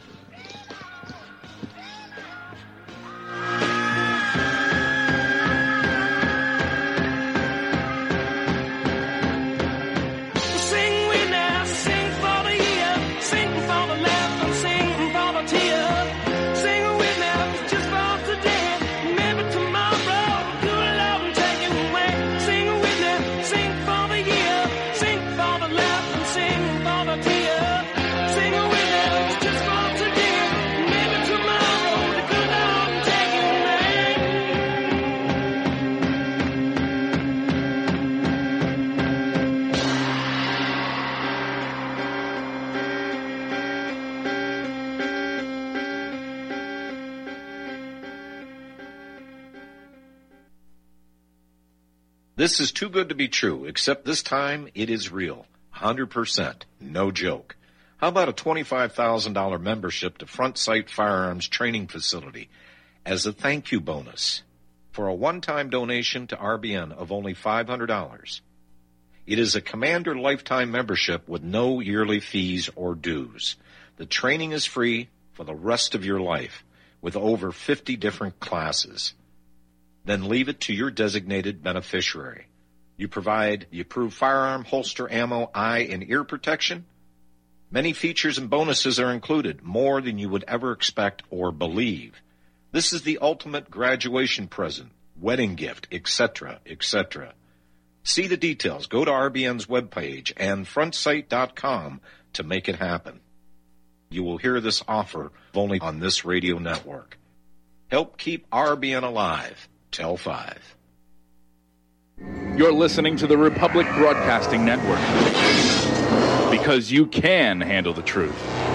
This is too good to be true, except this time it is real. one hundred percent. No joke. How about a twenty-five thousand dollars membership to Front Sight Firearms Training Facility as a thank you bonus for a one-time donation to R B N of only five hundred dollars? It is a Commander lifetime membership with no yearly fees or dues. The training is free for the rest of your life with over fifty different classes. Then leave it to your designated beneficiary. You provide the approved firearm, holster, ammo, eye, and ear protection. Many features and bonuses are included, more than you would ever expect or believe. This is the ultimate graduation present, wedding gift, et cetera, et cetera. See the details. Go to R B N's webpage and front sight dot com to make it happen. You will hear this offer only on this radio network. Help keep R B N alive. Tell five. You're listening to the Republic Broadcasting Network, because you can handle the truth.